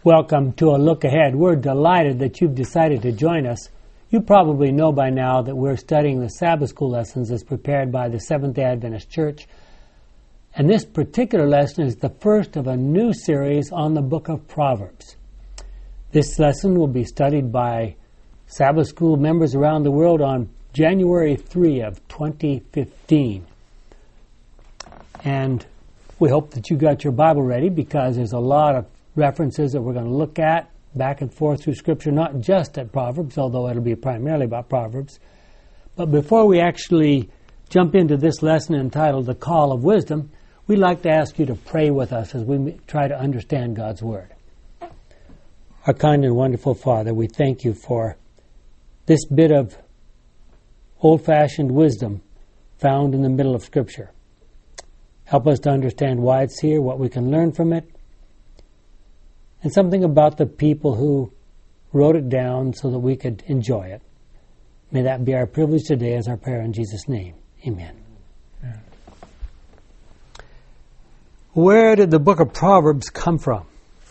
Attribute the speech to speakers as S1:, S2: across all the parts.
S1: Welcome to A Look Ahead. We're delighted that you've decided to join us. You probably know by now that we're studying the Sabbath School lessons as prepared by the Seventh-day Adventist Church. And this particular lesson is the first of a new series on the book of Proverbs. This lesson will be studied by Sabbath School members around the world on January 3 of 2015. And we hope that you got your Bible ready because there's a lot of references that we're going to look at back and forth through Scripture, not just at Proverbs, although it'll be primarily about Proverbs. But before we actually jump into this lesson entitled The Call of Wisdom, we'd like to ask you to pray with us as we try to understand God's Word. Our kind and wonderful Father, we thank you for this bit of old-fashioned wisdom found in the middle of Scripture. Help us to understand why it's here, what we can learn from it, and something about the people who wrote it down so that we could enjoy it. May that be our privilege today as our prayer in Jesus' name. Amen. Yeah. Where did the book of Proverbs come from?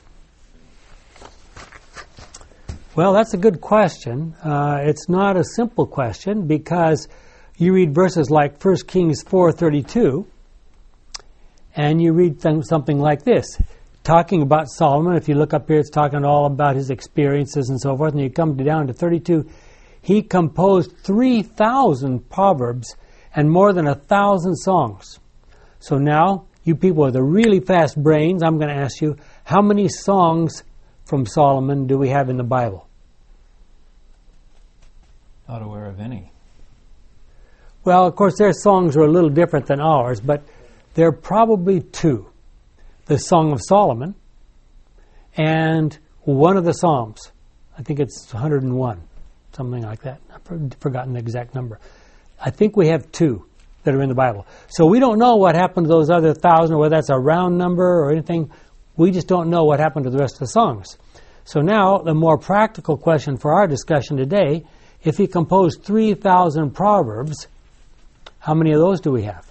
S1: Well, that's a good question. It's not a simple question because you read verses like 1 Kings 4:32 and you read something like this. Talking about Solomon, if you look up here, it's talking all about his experiences and so forth, and you come down to 32. He composed 3,000 proverbs and more than 1,000 songs. So now, you people with the really fast brains, I'm going to ask you, how many songs from Solomon do we have in the Bible?
S2: Not aware of any.
S1: Well, of course, their songs are a little different than ours, but there are probably two. The Song of Solomon, and one of the Psalms. I think it's 101, something like that. I've forgotten the exact number. I think we have two that are in the Bible. So we don't know what happened to those other 1,000, or whether that's a round number or anything. We just don't know what happened to the rest of the songs. So now, the more practical question for our discussion today, if he composed 3,000 proverbs, how many of those do we have?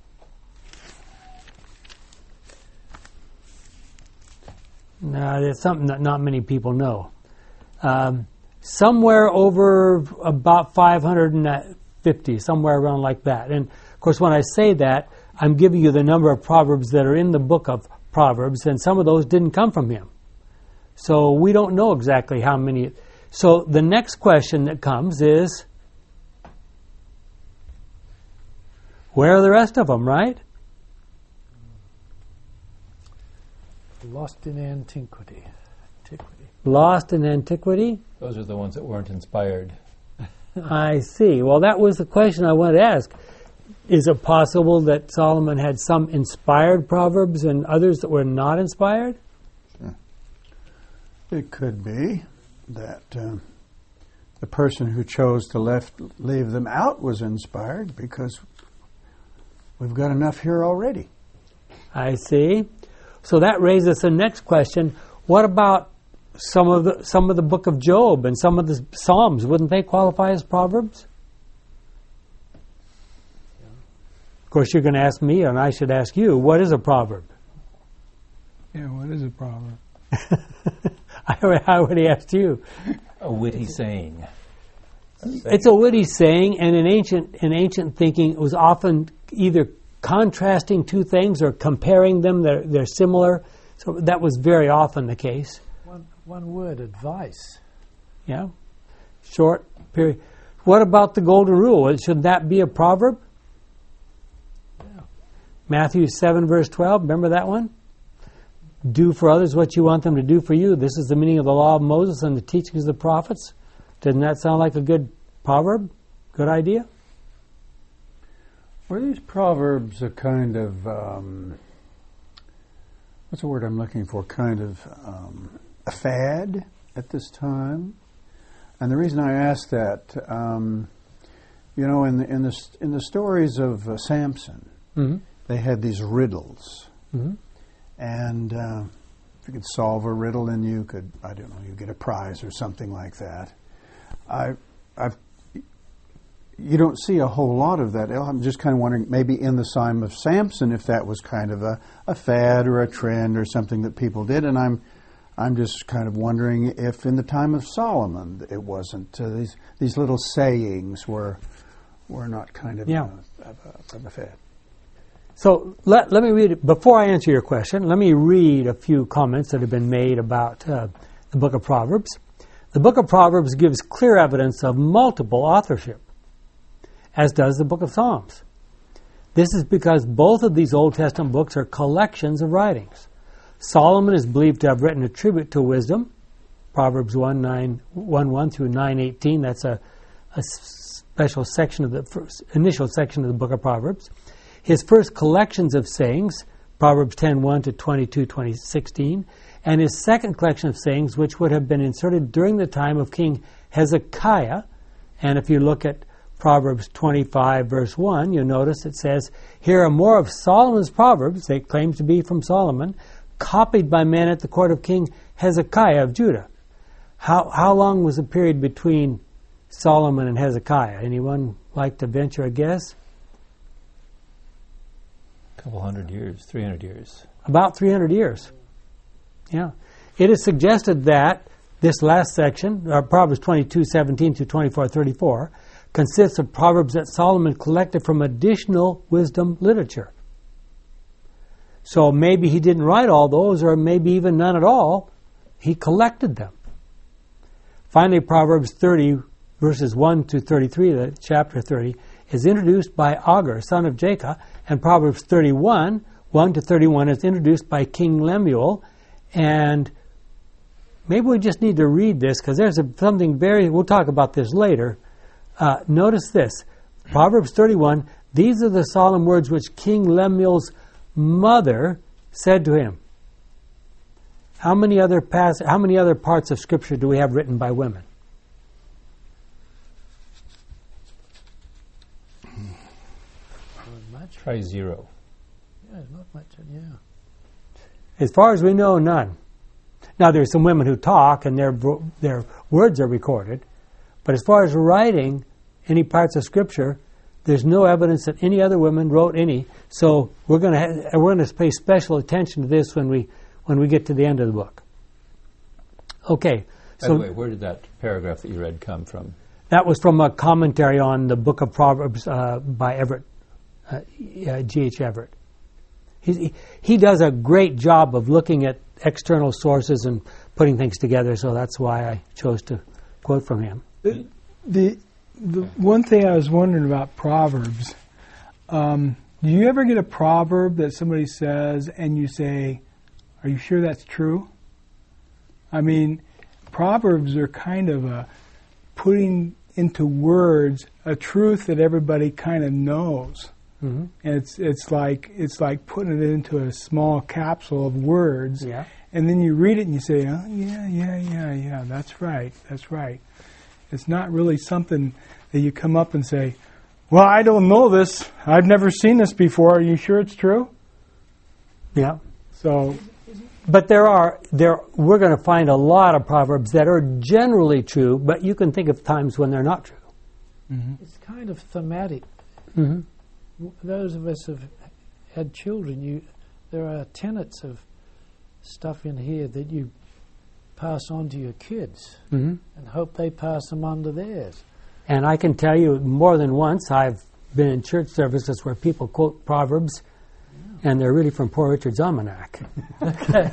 S1: No, there's something that not many people know. Somewhere over about 550, somewhere around like that. And, of course, when I say that, I'm giving you the number of proverbs that are in the book of Proverbs, and some of those didn't come from him. So we don't know exactly how many. So the next question that comes is, where are the rest of them, right?
S3: Lost in antiquity.
S1: Lost in antiquity?
S2: Those are the ones that weren't inspired.
S1: I see. Well, that was the question I wanted to ask. Is it possible that Solomon had some inspired proverbs and others that were not inspired?
S4: Sure. It could be that the person who chose to leave them out was inspired because we've got enough here already.
S1: I see. So that raises the next question. What about some of the book of Job and some of the Psalms? Wouldn't they qualify as proverbs? Of course, you're going to ask me, and I should ask you, what is a proverb?
S3: Yeah, what is a proverb?
S1: I already asked you.
S2: A witty saying.
S1: It's a witty saying, and in ancient thinking, it was often either contrasting two things or comparing them. They're similar. So that was very often the case.
S3: One word, advice.
S1: Yeah. Short period. What about the golden rule? Should that be a proverb?
S3: Yeah.
S1: Matthew 7, verse 12. Remember that one? Do for others what you want them to do for you. This is the meaning of the law of Moses and the teachings of the prophets. Doesn't that sound like a good proverb? Good idea?
S4: Were these proverbs a kind of, what's the word I'm looking for, kind of a fad at this time? And the reason I ask that, you know, in the stories of Samson,
S1: Mm-hmm.
S4: they had these riddles.
S1: Mm-hmm.
S4: And if you could solve a riddle, then you could, I don't know, you get a prize or something like that. You don't see a whole lot of that. I'm just kind of wondering, maybe in the time of Samson, if that was kind of a fad or a trend or something that people did. And I'm I'm just kind of wondering if in the time of Solomon it wasn't these little sayings were not kind of of a fad.
S1: So let me read it. Before I answer your question, let me read a few comments that have been made about the book of Proverbs. The book of Proverbs gives clear evidence of multiple authorship, as does the book of Psalms. This is because both of these Old Testament books are collections of writings. Solomon is believed to have written a tribute to wisdom, Proverbs 1:1 through 9:18. That's a special section of the initial section of the book of Proverbs. His first collections of sayings, Proverbs 10:1 to 22:16, and his second collection of sayings, which would have been inserted during the time of King Hezekiah. And if you look at Proverbs 25, verse 1, you'll notice it says, here are more of Solomon's Proverbs, they claim to be from Solomon, copied by men at the court of King Hezekiah of Judah. How long was the period between Solomon and Hezekiah? Anyone like to venture a guess?
S2: A couple 100 years, 300 years.
S1: About 300 years. Yeah. It is suggested that this last section, Proverbs 22:17 to 24:34, consists of proverbs that Solomon collected from additional wisdom literature. So maybe he didn't write all those, or maybe even none at all. He collected them. Finally, Proverbs 30, verses 1 to 33, the chapter 30, is introduced by Agur, son of Jacob, and Proverbs 31, 1 to 31, is introduced by King Lemuel. And maybe we just need to read this, because there's something we'll talk about this later. Notice this, Proverbs 31, these are the solemn words which King Lemuel's mother said to him. How many other parts of Scripture do we have written by women?
S2: Try 0.
S3: Yeah, not much. Yeah.
S1: As far as we know, none. Now, there's some women who talk, and their words are recorded. But as far as writing any parts of Scripture, there's no evidence that any other women wrote any. So we're going to pay special attention to this when we get to the end of the book. Okay.
S2: By the way, where did that paragraph that you read come from?
S1: That was from a commentary on the book of Proverbs by Everett, G.H. Everett. He does a great job of looking at external sources and putting things together, so that's why I chose to quote from him.
S5: The one thing I was wondering about Proverbs, do you ever get a proverb that somebody says and you say, are you sure that's true? I mean, Proverbs are kind of putting into words a truth that everybody kind of knows. Mm-hmm. And it's like putting it into a small capsule of words,
S1: yeah.
S5: And then you read it and you say, oh, yeah, that's right. It's not really something that you come up and say, well, I don't know this. I've never seen this before. Are you sure it's true?
S1: Yeah.
S5: So,
S1: but we're going to find a lot of proverbs that are generally true, but you can think of times when they're not true.
S3: Mm-hmm. It's kind of thematic.
S1: Mm-hmm.
S3: Those of us who have had children, there are tenets of stuff in here that you pass on to your kids,
S1: mm-hmm.
S3: and hope they pass them on to theirs.
S1: And I can tell you more than once I've been in church services where people quote proverbs, and they're really from Poor Richard's Almanac.
S3: Okay.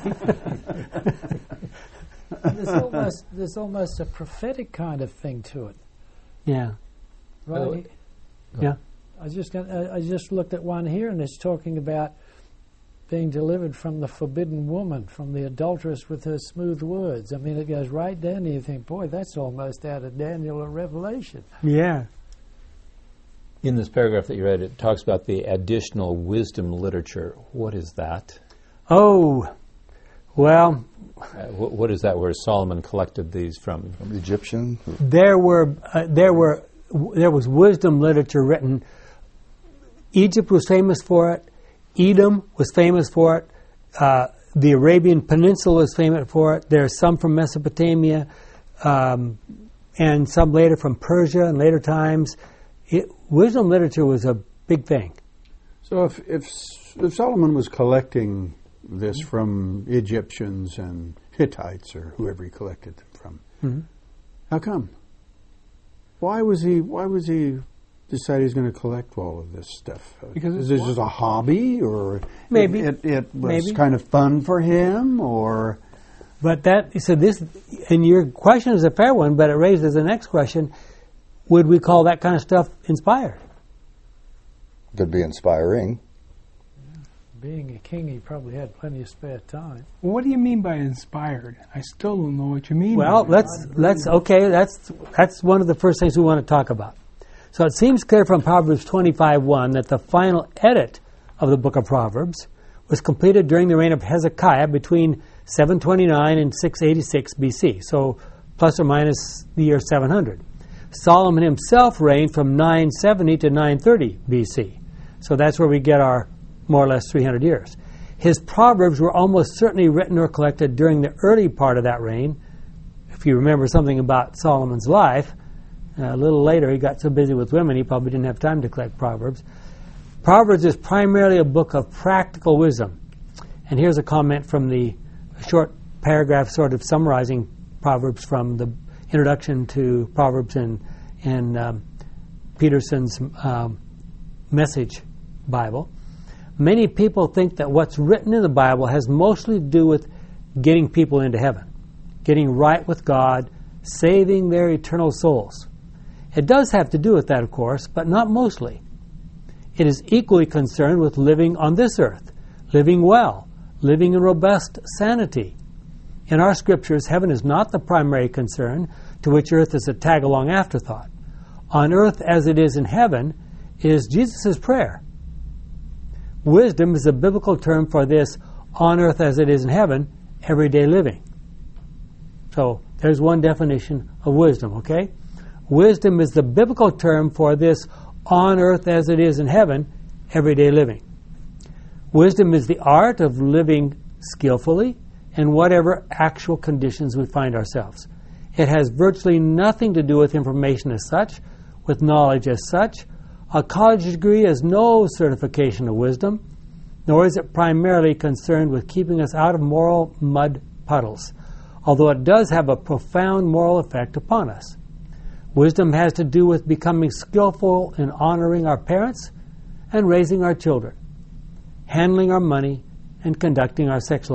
S3: There's almost a prophetic kind of thing to it.
S1: Yeah.
S3: Right?
S1: Yeah.
S3: I just looked at one here, and it's talking about being delivered from the forbidden woman, from the adulteress with her smooth words. I mean, it goes right down, and you think, boy, that's almost out of Daniel or Revelation.
S1: Yeah.
S2: In this paragraph that you read, it talks about the additional wisdom literature. What is that?
S1: Oh, well...
S2: what is that where Solomon collected these from?
S6: From Egyptian?
S1: There was wisdom literature written. Egypt was famous for it. Edom was famous for it. The Arabian Peninsula was famous for it. There's some from Mesopotamia, and some later from Persia in later times. Wisdom literature was a big thing.
S4: So if Solomon was collecting this from Egyptians and Hittites or whoever he collected them from.
S1: Mm-hmm.
S4: How come? Why was he decide he's going to collect all of this stuff?
S5: Because
S4: is this just a hobby, or
S1: Maybe.
S4: it was
S1: Maybe.
S4: kind of fun for him, or
S1: But this, and your question is a fair one, but it raises the next question: would we call that kind of stuff inspired?
S6: Could be inspiring.
S3: Being a king, he probably had plenty of spare time.
S5: Well, what do you mean by inspired? I still don't know what you mean.
S1: Well,
S5: by that.
S1: that's one of the first things we want to talk about. So it seems clear from Proverbs 25:1 that the final edit of the book of Proverbs was completed during the reign of Hezekiah between 729 and 686 BC, so plus or minus the year 700. Solomon himself reigned from 970 to 930 BC, so that's where we get our more or less 300 years. His Proverbs were almost certainly written or collected during the early part of that reign. If you remember something about Solomon's life, a little later he got so busy with women he probably didn't have time to collect Proverbs. Proverbs is primarily a book of practical wisdom. And here's a comment from the short paragraph sort of summarizing Proverbs from the introduction to Proverbs in Peterson's Message Bible. Many people think that what's written in the Bible has mostly to do with getting people into heaven, getting right with God, saving their eternal souls. It does have to do with that, of course, but not mostly. It is equally concerned with living on this earth, living well, living in robust sanity. In our scriptures, heaven is not the primary concern, to which earth is a tag-along afterthought. On earth as it is in heaven is Jesus' prayer. Wisdom is a biblical term for this on earth as it is in heaven, everyday living. So there's one definition of wisdom, okay? Wisdom is the biblical term for this on earth as it is in heaven, everyday living. Wisdom is the art of living skillfully in whatever actual conditions we find ourselves. It has virtually nothing to do with information as such, with knowledge as such. A college degree is no certification of wisdom, nor is it primarily concerned with keeping us out of moral mud puddles, although it does have a profound moral effect upon us. Wisdom has to do with becoming skillful in honoring our parents and raising our children, handling our money, and conducting our sexual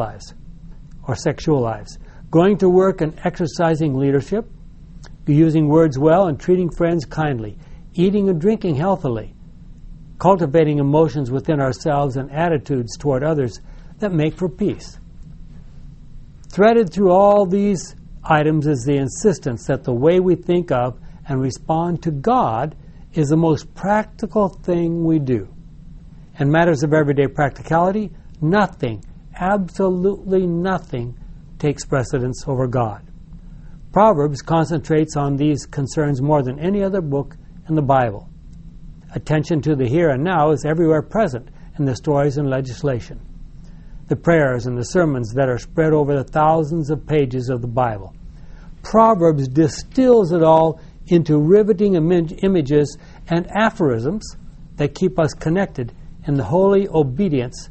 S1: lives, going to work and exercising leadership, using words well and treating friends kindly, eating and drinking healthily, cultivating emotions within ourselves and attitudes toward others that make for peace. Threaded through all these items is the insistence that the way we think of and respond to God is the most practical thing we do. In matters of everyday practicality, nothing, absolutely nothing, takes precedence over God. Proverbs concentrates on these concerns more than any other book in the Bible. Attention to the here and now is everywhere present in the stories and legislation, the prayers and the sermons that are spread over the thousands of pages of the Bible. Proverbs distills it all into riveting images and aphorisms that keep us connected in the holy obedience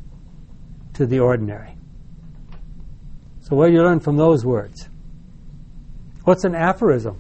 S1: to the ordinary. So what do you learn from those words? What's an aphorism?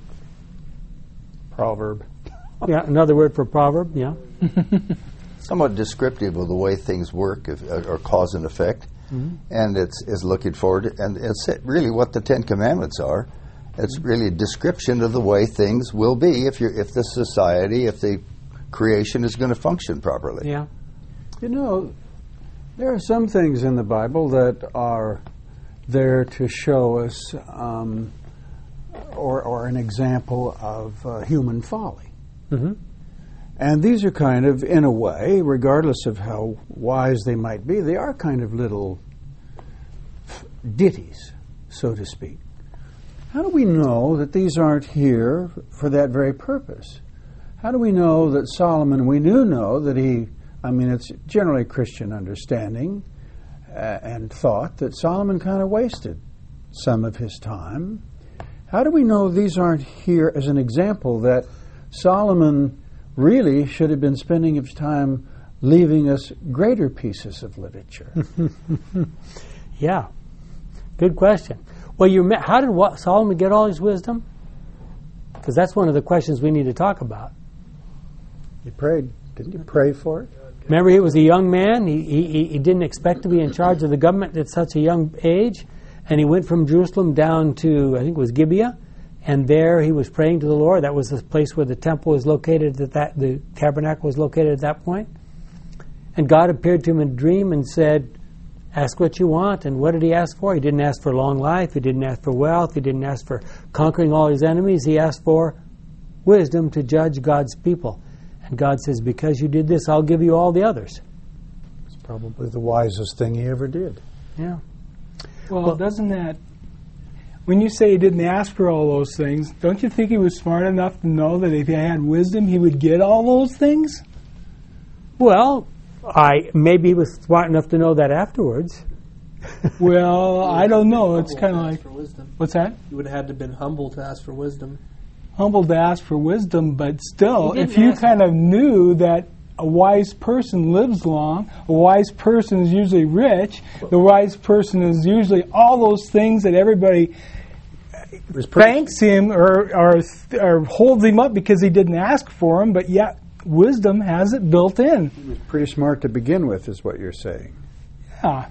S6: Proverb.
S1: Yeah, another word for proverb, yeah.
S6: Somewhat descriptive of the way things work, or cause and effect. Mm-hmm. And it's looking forward, and it's really what the Ten Commandments are. It's really a description of the way things will be if the society, if the creation is going to function properly.
S1: Yeah.
S4: You know, there are some things in the Bible that are there to show us or an example of human folly.
S1: Mm-hmm.
S4: And these are kind of, in a way, regardless of how wise they might be, they are kind of little ditties, so to speak. How do we know that these aren't here for that very purpose? How do we know that Solomon, we do know that it's generally Christian understanding and thought that Solomon kind of wasted some of his time. How do we know these aren't here as an example that Solomon really should have been spending his time leaving us greater pieces of literature?
S1: Yeah. Good question. Well, how did Solomon get all his wisdom? Because that's one of the questions we need to talk about.
S4: He prayed. Didn't he pray for it?
S1: Remember, he was a young man. He didn't expect to be in charge of the government at such a young age. And he went from Jerusalem down to, I think it was Gibeah. And there he was praying to the Lord. That was the place where the temple was located, the tabernacle was located at that point. And God appeared to him in a dream and said, ask what you want. And what did he ask for? He didn't ask for long life. He didn't ask for wealth. He didn't ask for conquering all his enemies. He asked for wisdom to judge God's people. And God says, because you did this, I'll give you all the others.
S4: It's probably the wisest thing he ever did.
S1: Yeah.
S5: Well, doesn't that, when you say he didn't ask for all those things, don't you think he was smart enough to know that if he had wisdom, he would get all those things?
S1: Well, maybe he was smart enough to know that afterwards.
S5: Well, I don't know. It's kind of like,
S7: for wisdom.
S5: What's that?
S7: You would have had to have been humble to ask for wisdom.
S5: Humble to ask for wisdom, but still,
S1: He didn't
S5: if you
S1: ask-
S5: kind of knew that a wise person lives long, a wise person is usually rich, the wise person is usually all those things that everybody thanks him or holds him up because he didn't ask for them, but yet wisdom has it built in.
S4: He was pretty smart to begin with, is what you're saying.
S5: Yeah.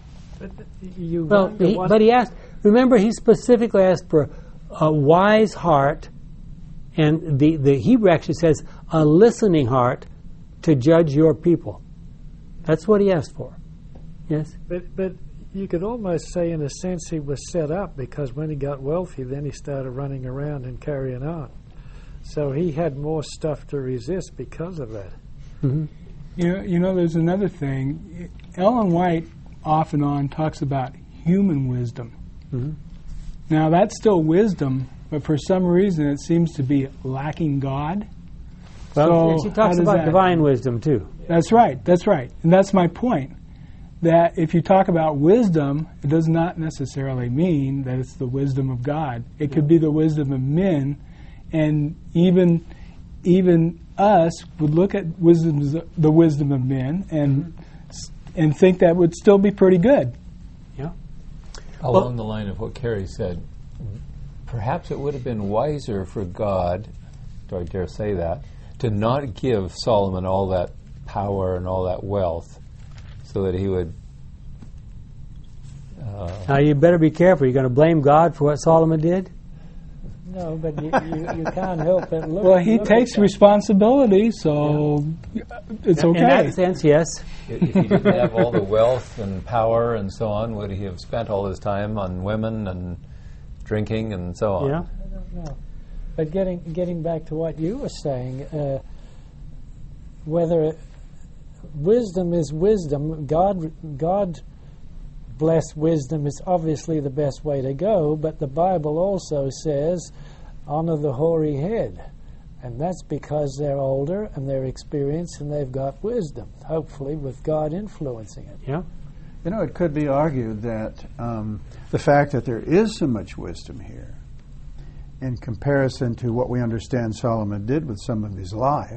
S1: But he asked, remember, he specifically asked for a wise heart, and the Hebrew actually says a listening heart to judge your people. That's what he asked for. Yes?
S3: But you could almost say, in a sense, he was set up, because when he got wealthy, then he started running around and carrying on. So he had more stuff to resist because of that.
S1: Mm-hmm.
S5: You know, there's another thing. Ellen White off and on talks about human wisdom.
S1: Mm-hmm.
S5: Now, that's still wisdom, but for some reason it seems to be lacking God.
S1: Well, she
S5: how
S1: talks
S5: does
S1: about
S5: that-
S1: divine wisdom, too.
S5: That's right. And that's my point. That if you talk about wisdom, it does not necessarily mean that it's the wisdom of God. It could be the wisdom of men, and even us would look at the wisdom of men and think that would still be pretty good.
S1: Yeah.
S2: Along the line of what Carrie said, perhaps it would have been wiser for God, do I dare say that, to not give Solomon all that power and all that wealth, so that he would...
S1: Now, you better be careful. You're going to blame God for what Solomon did?
S3: No, but you can't help but look.
S5: Well, he
S3: look
S5: takes
S3: at that.
S5: responsibility, so it's okay.
S1: In that sense, yes.
S2: If he didn't have all the wealth and power and so on, would he have spent all his time on women and drinking and so on?
S1: Yeah.
S3: I don't know. But getting back to what you were saying, whether wisdom is wisdom, God bless wisdom is obviously the best way to go, but the Bible also says, honor the hoary head. And that's because they're older and they're experienced and they've got wisdom, hopefully with God influencing it.
S1: Yeah.
S4: You know, it could be argued that the fact that there is so much wisdom here, in comparison to what we understand Solomon did with some of his life,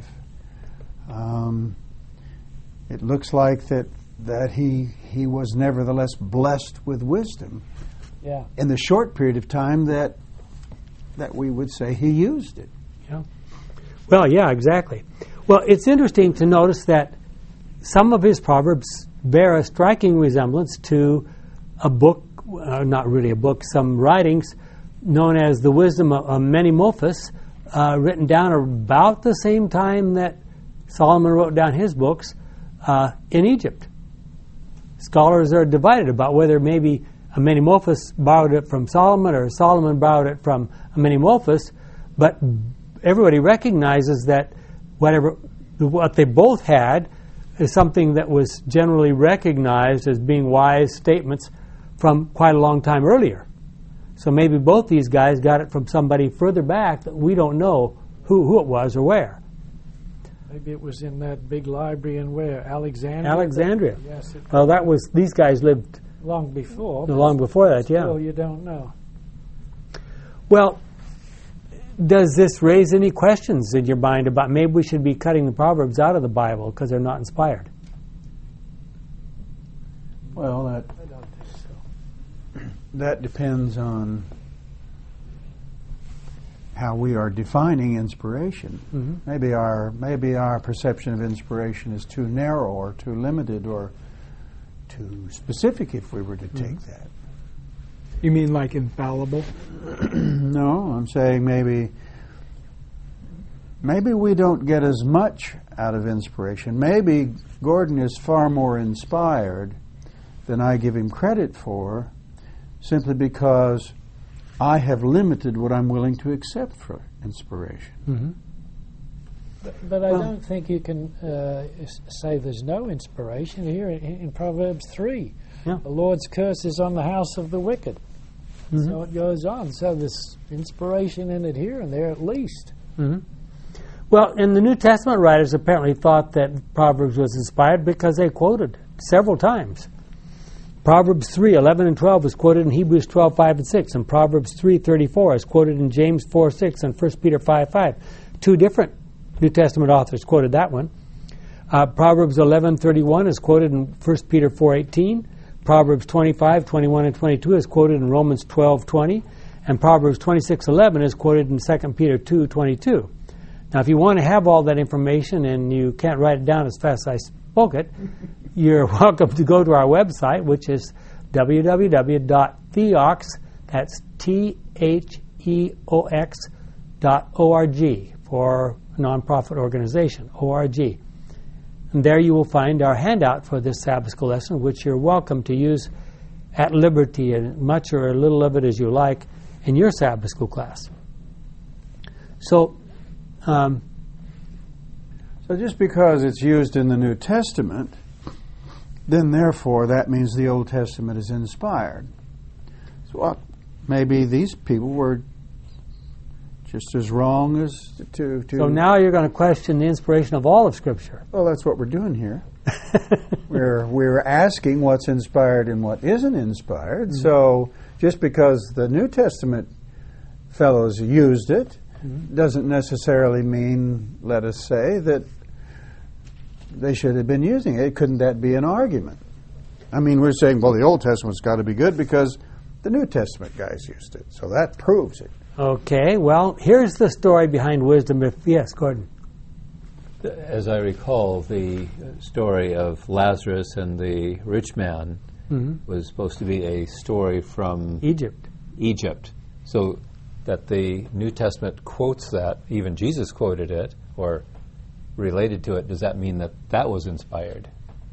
S4: it looks like that he was nevertheless blessed with wisdom
S3: Yeah.
S4: in the short period of time that we would say he used it.
S1: Yeah. Well, yeah, exactly. Well, it's interesting to notice that some of his proverbs bear a striking resemblance to a book, not really a book, some writings known as the Wisdom of Menemophus, written down about the same time that Solomon wrote down his books in Egypt. Scholars are divided about whether maybe Menemophus borrowed it from Solomon or Solomon borrowed it from Menemophus, but everybody recognizes that what they both had is something that was generally recognized as being wise statements from quite a long time earlier. So maybe both these guys got it from somebody further back that we don't know who it was or where.
S3: Maybe it was in that big library in where? Alexandria?
S1: Alexandria.
S3: Yes,
S1: Well, these guys lived
S3: long before. but
S1: long before that, yeah.
S3: Still, you don't know.
S1: Well, does this raise any questions in your mind about maybe we should be cutting the Proverbs out of the Bible because they're not
S4: Well,
S3: I don't think so.
S4: that depends on how we are defining inspiration.
S1: Mm-hmm.
S4: Maybe our perception of inspiration is too narrow or too limited or too specific if we were to take that.
S5: You mean like infallible?
S4: No, I'm saying maybe we don't get as much out of inspiration. Maybe Gordon is far more inspired than I give him credit for, simply because I have limited what I'm willing to accept for inspiration.
S1: Mm-hmm.
S3: But I don't think you can say there's no inspiration here in Proverbs 3.
S1: Yeah.
S3: The Lord's curse is on the house of the wicked.
S1: Mm-hmm.
S3: So it goes on. So there's inspiration in it here and there at least.
S1: Mm-hmm. Well, in the New Testament writers apparently thought that Proverbs was inspired because they quoted several times. Proverbs 3:11 and 12 is quoted in Hebrews 12:5 and 6, and Proverbs 3:34 is quoted in James 4:6 and 1 Peter 5:5. Two different New Testament authors quoted that one. Proverbs 11:31 is quoted in 1 Peter 4:18. Proverbs 25:21 and 22 is quoted in Romans 12:20, and Proverbs 26:11 is quoted in 2 Peter 2:22. Now, if you want to have all that information and you can't write it down as fast as I spoke it, you're welcome to go to our website, which is www.theox, that's THEOX.org, for a nonprofit organization, ORG. And there you will find our handout for this Sabbath School lesson, which you're welcome to use at liberty, and much or a little of it as you like, in your Sabbath School class. So
S4: just because it's used in the New Testament, then therefore that means the Old Testament is inspired. So maybe these people were just as wrong as to...
S1: So now you're going to question the inspiration of all of Scripture.
S4: Well, that's what we're doing here. we're asking what's inspired and what isn't inspired. Mm-hmm. So just because the New Testament fellows used it doesn't necessarily mean, let us say, that they should have been using it. Couldn't that be an argument? I mean, we're saying, well, the Old Testament's got to be good because the New Testament guys used it. So that proves it.
S1: Okay, well, here's the story behind wisdom. Yes, Gordon.
S2: As I recall, the story of Lazarus and the rich man was supposed to be a story from Egypt. So that the New Testament quotes that, even Jesus quoted it, or related to it, does that mean that that was inspired?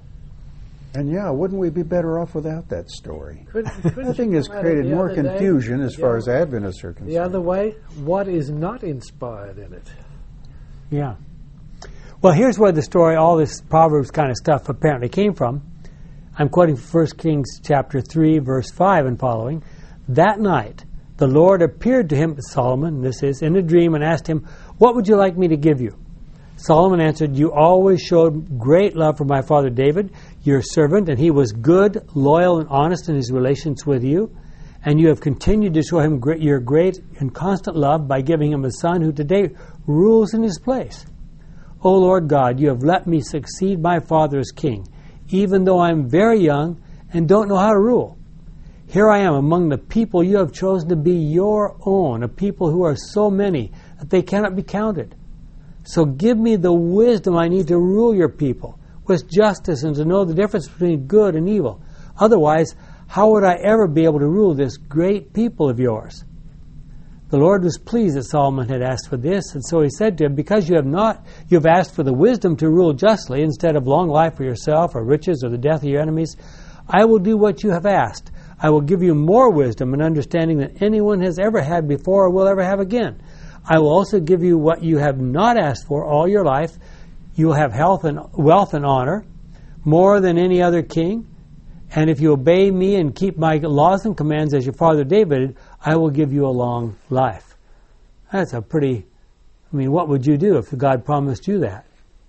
S4: And yeah, wouldn't we be better off without that story? I think it's
S3: come at it
S4: created
S3: the
S4: more
S3: other day?
S4: confusion as far as Adventists are concerned.
S3: The other way, what is not inspired in it?
S1: Yeah. Well, here's where the story, all this Proverbs kind of stuff apparently came from. I'm quoting 1 Kings chapter 3, verse 5 and following. That night, the Lord appeared to him, Solomon, this is, in a dream, and asked him, "What would you like me to give you?" Solomon answered, "You always showed great love for my father David, your servant, and he was good, loyal, and honest in his relations with you. And you have continued to show him your great and constant love by giving him a son who today rules in his place. O Lord God, you have let me succeed my father as king, even though I am very young and don't know how to rule. Here I am among the people you have chosen to be your own, a people who are so many that they cannot be counted. So give me the wisdom I need to rule your people with justice and to know the difference between good and evil. Otherwise, how would I ever be able to rule this great people of yours?" The Lord was pleased that Solomon had asked for this, and so he said to him, "Because you have asked for the wisdom to rule justly instead of long life for yourself or riches or the death of your enemies, I will do what you have asked. I will give you more wisdom and understanding than anyone has ever had before or will ever have again. I will also give you what you have not asked for all your life. You will have health and wealth and honor, more than any other king. And if you obey me and keep my laws and commands as your father David, I will give you a long life." That's a pretty, what would you do if God promised you that?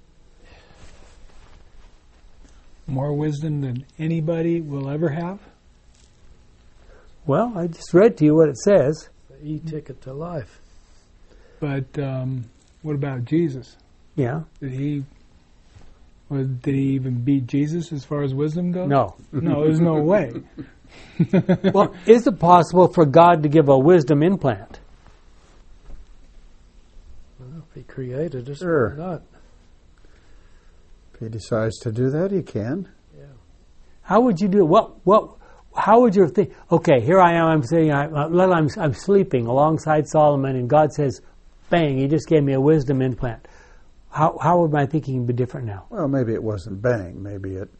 S5: More wisdom than anybody will ever have?
S1: Well, I just read to you what it says.
S3: The e-ticket to life.
S5: But what about Jesus?
S1: Yeah.
S5: Did he even beat Jesus as far as wisdom goes?
S1: No.
S5: No, there's no way.
S1: Well, is it possible for God to give a wisdom implant?
S3: Well, if He created us,
S4: Sure.
S3: why not?
S4: If he decides to do that, he can.
S1: How would you do it? How would you think? Okay, here I am. I'm sitting. I'm sleeping alongside Solomon, and God says, "Bang! He just gave me a wisdom implant." How would my thinking be different now?
S4: Well, maybe it wasn't bang. Maybe it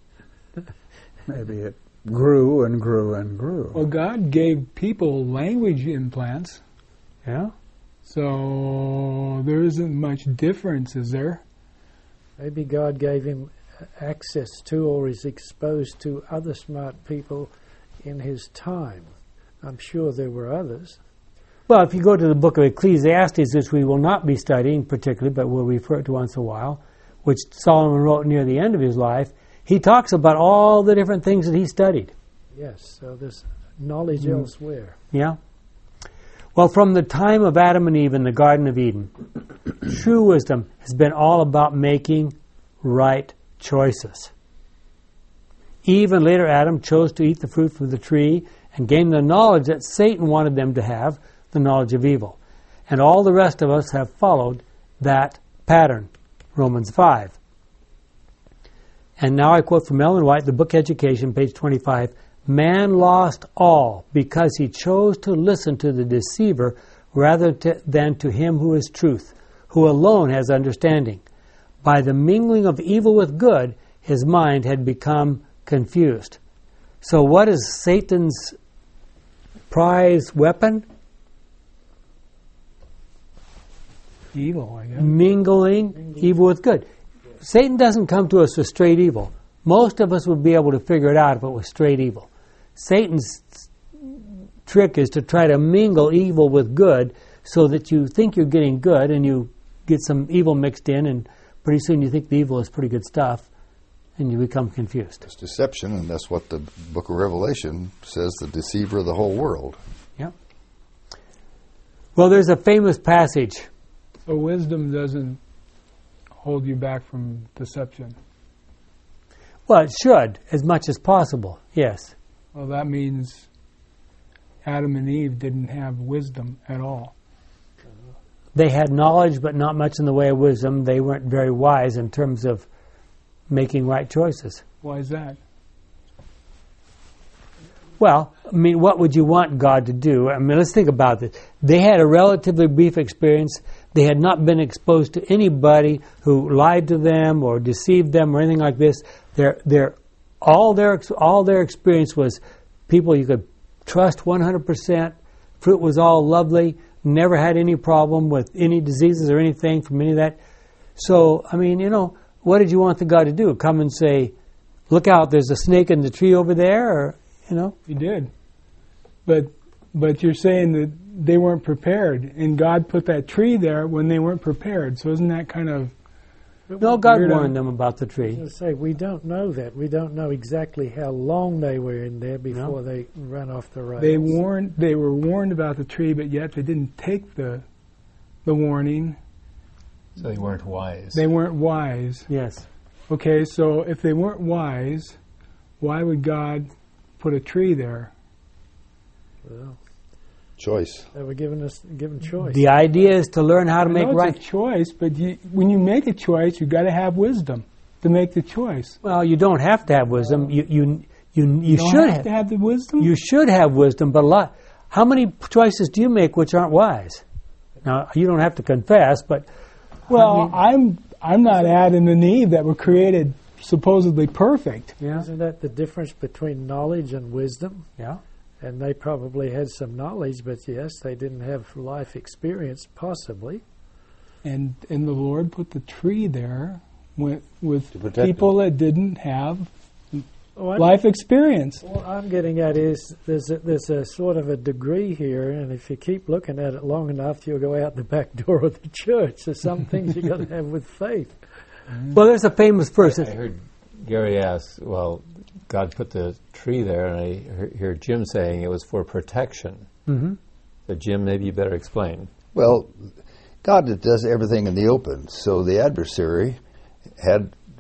S4: grew and grew and grew.
S5: Well, God gave people language implants,
S1: Yeah.
S5: so there isn't much difference, is there?
S3: Maybe God gave him access to or is exposed to other smart people in his time. I'm sure there were others.
S1: Well, if you go to the book of Ecclesiastes, which we will not be studying particularly, but we'll refer to once in a while, which Solomon wrote near the end of his life, he talks about all the different things that he studied.
S3: Yes, so there's knowledge elsewhere.
S1: Yeah? Well, from the time of Adam and Eve in the Garden of Eden, true wisdom has been all about making right choices. Eve and later Adam chose to eat the fruit from the tree and gain the knowledge that Satan wanted them to have, the knowledge of evil. And all the rest of us have followed that pattern. Romans 5. And now I quote from Ellen White, the book Education, page 25. Man lost all because he chose to listen to the deceiver rather than to him who is truth, who alone has understanding. By the mingling of evil with good, his mind had become confused. So what is Satan's prize weapon?
S5: Evil, I guess.
S1: Mingling evil with good. Satan doesn't come to us with straight evil. Most of us would be able to figure it out if it was straight evil. Satan's trick is to try to mingle evil with good so that you think you're getting good and you get some evil mixed in, and pretty soon you think the evil is pretty good stuff and you become confused.
S6: It's deception, and that's what the book of Revelation says, the deceiver of the whole world.
S1: Yeah. Well, there's a famous passage.
S5: So wisdom doesn't hold you back from deception.
S1: Well, it should, as much as possible, yes.
S5: Well, that means Adam and Eve didn't have wisdom at all.
S1: They had knowledge, but not much in the way of wisdom. They weren't very wise in terms of making right choices.
S5: Why is that?
S1: Well, I mean, what would you want God to do? I mean, let's think about this. They had a relatively brief experience. They had not been exposed to anybody who lied to them or deceived them or anything like this. All their experience was people you could trust 100%. Fruit was all lovely. Never had any problem with any diseases or anything from any of that. So, I mean, what did you want the God to do? Come and say, look out, there's a snake in the tree over there? Or,
S5: He did. But you're saying that they weren't prepared, and God put that tree there when they weren't prepared. So isn't that kind of...
S1: No, God warned them about the tree.
S3: I was going to say, we don't know that. We don't know exactly how long they were in there before they ran off the rails.
S5: They were warned about the tree, but yet they didn't take the warning.
S2: So they weren't wise.
S5: They weren't wise.
S1: Yes.
S5: Okay, so if they weren't wise, why would God put a tree there?
S3: Well,
S6: Choice.
S3: they were given choice.
S1: The idea is to learn how to make
S5: it's
S1: right.
S5: a choice, but when you make a choice, you've got to have wisdom to make the choice.
S1: Well, you don't have to have wisdom. You
S5: You
S1: should
S5: don't have to have the wisdom?
S1: You should have wisdom, but how many choices do you make which aren't wise? Now, you don't have to confess, but
S5: Well, I'm not Adam and Eve that were created supposedly perfect.
S1: yeah,
S3: Isn't that the difference between knowledge and wisdom?
S1: yeah.
S3: And they probably had some knowledge, but yes, they didn't have life experience, possibly.
S5: And the Lord put the tree there with
S6: To protect
S5: people that didn't have
S3: Oh,
S5: life experience.
S3: What I'm getting at is there's a sort of a degree here, and if you keep looking at it long enough, you'll go out the back door of the church. There's some things you've got to have with faith.
S1: Well, there's a famous
S2: I
S1: person.
S2: heard Gary ask, well, God put the tree there, and I hear Jim saying it was for protection.
S1: Mm-hmm.
S2: So, Jim, maybe you better explain.
S6: Well, God does everything in the open, so the adversary had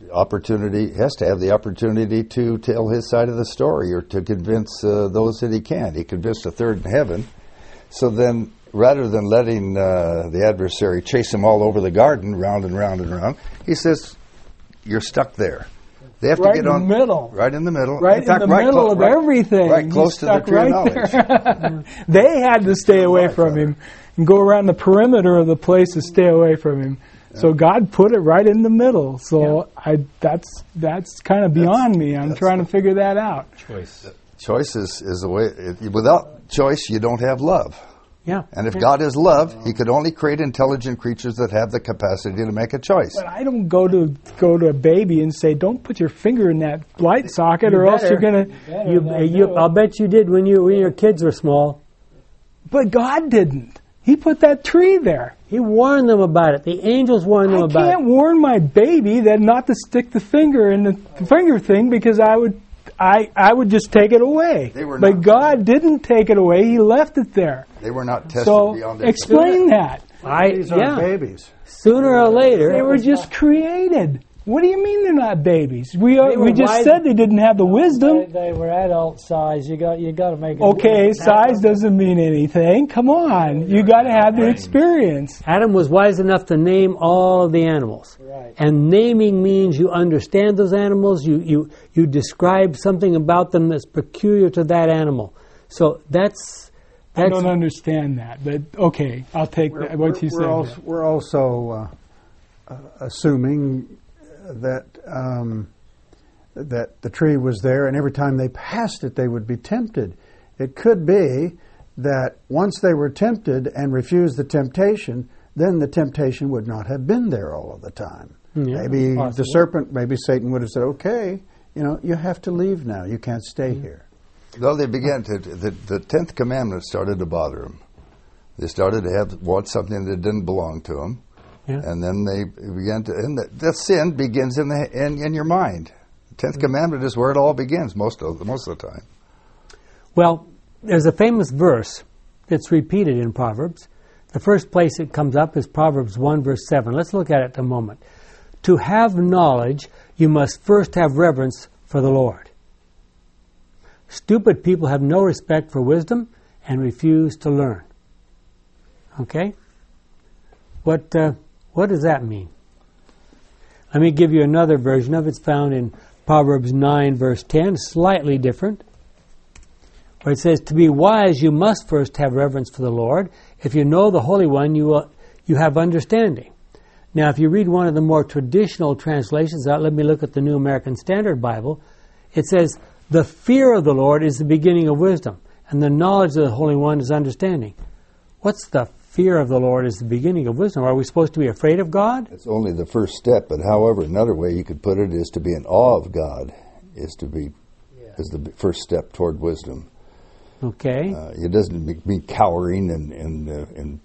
S6: opportunity, has to have the opportunity to tell his side of the story or to convince those that he can. He convinced a third in heaven. So then, rather than letting the adversary chase him all over the garden, round and round and round, he says, "You're stuck there." They have
S5: Right
S6: to get
S5: in the middle.
S6: Right in the middle.
S5: Right
S6: in fact,
S5: in the middle of everything.
S6: Right close to the
S5: Stuck
S6: tree of
S5: right
S6: knowledge.
S5: there. They had to stay away from him and go around the perimeter of the place to stay away from him. So God put it right in the middle. So that's kind of beyond me. I'm trying to figure that out.
S6: Choice is the way. Without choice, you don't have love.
S1: Yeah.
S6: And if God is love, He could only create intelligent creatures that have the capacity to make a choice.
S5: But I don't go to a baby and say, "Don't put your finger in that light socket, or else you're gonna."
S1: I'll bet you did when your kids were small.
S5: But God didn't. He put that tree there.
S1: He warned them about it. The angels warned them about
S5: I can't warn my baby that not to stick the finger in the finger thing because I would just take it away. But God didn't take it away. He left it there.
S6: They were not tested
S5: So
S6: beyond their
S5: explain that.
S4: These are babies.
S1: Sooner or later,
S5: They were just created. What do you mean they're not babies? We
S3: were
S5: just
S3: wise-
S5: said they didn't have the wisdom.
S3: They were adult size. You got to make it.
S5: Okay, size doesn't mean anything. Come on, you got to have the experience.
S1: Adam was wise enough to name all of the animals.
S3: Right.
S1: And naming means you understand those animals, you describe something about them that's peculiar to that animal. So that's
S5: I don't understand that, but okay, I'll take what you said.
S4: We're also assuming that that the tree was there, and every time they passed it, they would be tempted. It could be that once they were tempted and refused the temptation, then the temptation would not have been there all of the time.
S1: Yeah,
S4: Maybe
S1: possible.
S4: the serpent, maybe Satan would have said, "Okay, you have to leave now. You can't stay here."
S6: Though they began to, the 10th commandment started to bother them. They started to want something that didn't belong to them.
S1: Yeah.
S6: And then they began to, and the sin begins in your mind. The 10th commandment is where it all begins most of the time.
S1: Well, there's a famous verse that's repeated in Proverbs. The first place it comes up is Proverbs 1, verse 7. Let's look at it a moment. To have knowledge, you must first have reverence for the Lord. Stupid people have no respect for wisdom and refuse to learn. Okay? What does that mean? Let me give you another version of it. It's found in Proverbs 9, verse 10, slightly different, where it says, "To be wise, you must first have reverence for the Lord. If you know the Holy One, you have understanding." Now, if you read one of the more traditional translations, let me look at the New American Standard Bible. It says, "The fear of the Lord is the beginning of wisdom, and the knowledge of the Holy One is understanding." What's the fear of the Lord is the beginning of wisdom? Are we supposed to be afraid of God?
S6: It's only the first step, but however, another way you could put it is to be in awe of God is the first step toward wisdom.
S1: Okay.
S6: It doesn't mean cowering and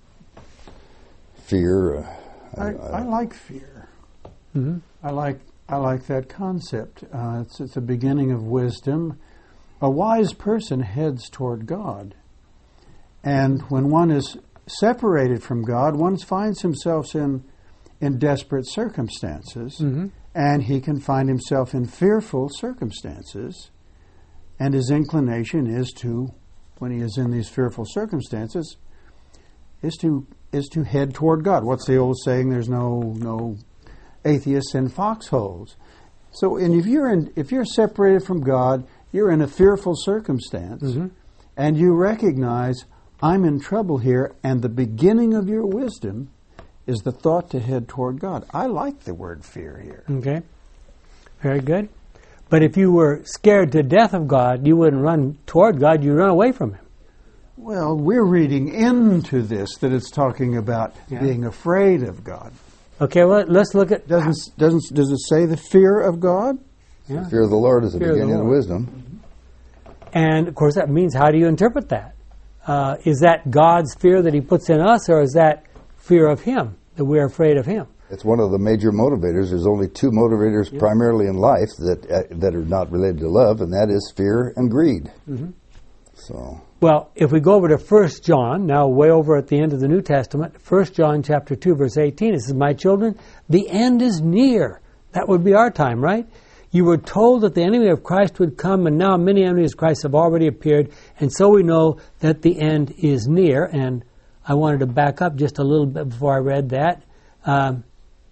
S6: fear.
S4: I like fear.
S1: Mm-hmm.
S4: I like that concept. It's the beginning of wisdom. A wise person heads toward God, and when one is separated from God, one finds himself in desperate circumstances, and he can find himself in fearful circumstances, and his inclination is to, when he is in these fearful circumstances, is to head toward God. What's the old saying? There's no atheists in foxholes. So, and if you're separated from God, you're in a fearful circumstance, and you recognize, I'm in trouble here, and the beginning of your wisdom is the thought to head toward God. I like the word fear here.
S1: Okay. Very good. But if you were scared to death of God, you wouldn't run toward God, you'd run away from Him.
S4: Well, we're reading into this that it's talking about being afraid of God.
S1: Okay, well, let's look at...
S4: Does it say the fear of God?
S1: Yeah.
S6: Fear of the Lord is the
S1: Fear of the
S6: beginning of
S1: Lord.
S6: wisdom.
S1: And, of course, that means, how do you interpret that? Is that God's fear that He puts in us, or is that fear of Him, that we're afraid of Him?
S6: It's one of the major motivators. There's only two motivators primarily in life that are not related to love, and that is fear and greed. So,
S1: Well, if we go over to 1 John, now way over at the end of the New Testament, 1 John chapter 2, verse 18, it says, "My children, the end is near. That would be our time, right? You were told that the enemy of Christ would come, and now many enemies of Christ have already appeared, and so we know that the end is near. And I wanted to back up just a little bit before I read that. And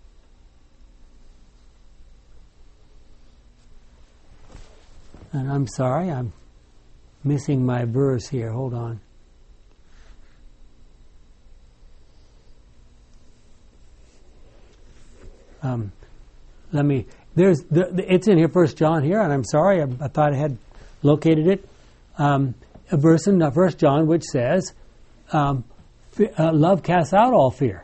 S1: I'm sorry, I'm missing my verse here. Hold on. It's in here, 1 John here, and I'm sorry, I thought I had located it. A verse in 1 John which says, love casts out all fear.